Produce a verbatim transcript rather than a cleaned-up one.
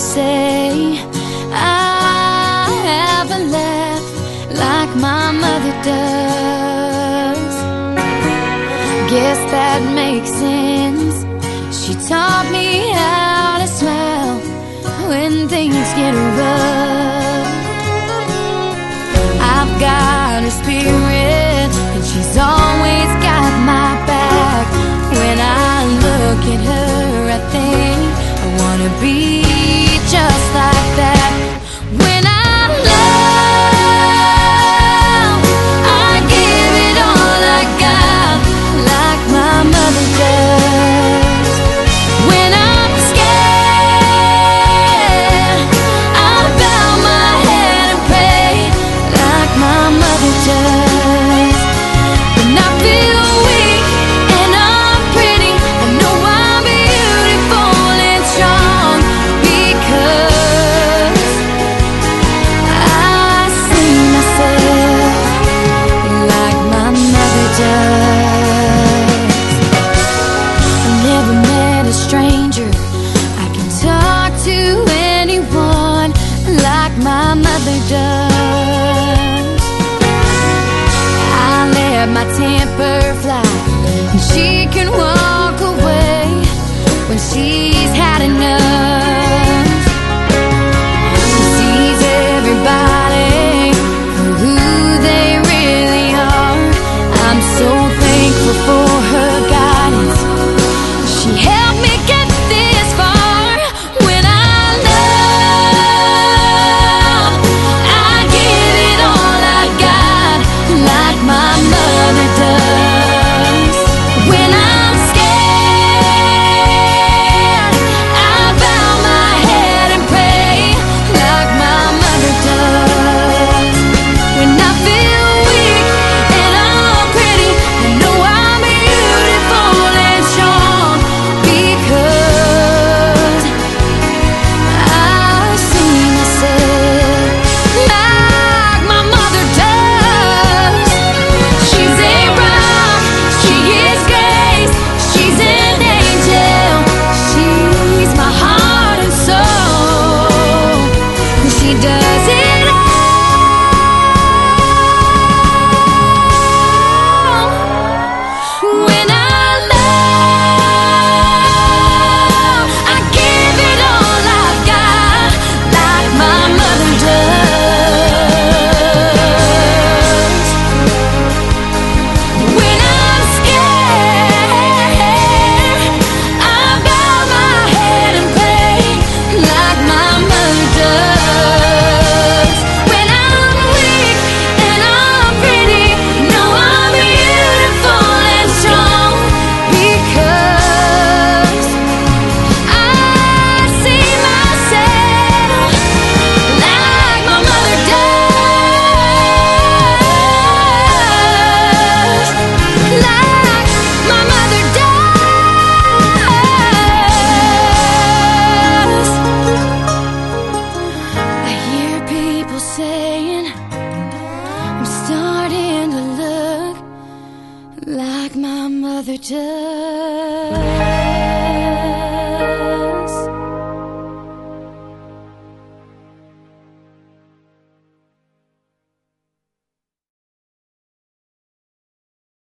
say I haven't laughed like my mother does. Guess that makes sense. She taught me how to smile when things get rough. I've got her spirit, and she's always got my back. When I look at her, I think I wanna be just like that. When I love, I give it all I got, like my mother does. When I'm scared, I bow my head and pray, like my mother does. When I feel weak and I'm pretty, I know I'm beautiful and strong, because I see myself like my mother does. I never met a stranger, I can talk to anyone like my mother does. I let my temper fly, and she can walk away when she's had enough. She sees everybody for who they really are. I'm so thankful for her guidance. She helped me get this far. When I love, I give it all I got, like my mother does. When I'm scared, I bow my head and pray, like my mother does. When I feel weak and I'm pretty, I know I'm beautiful and strong, because I see myself like my mother does. She's a rock, she is grace, she's an angel, she's my heart and soul. She does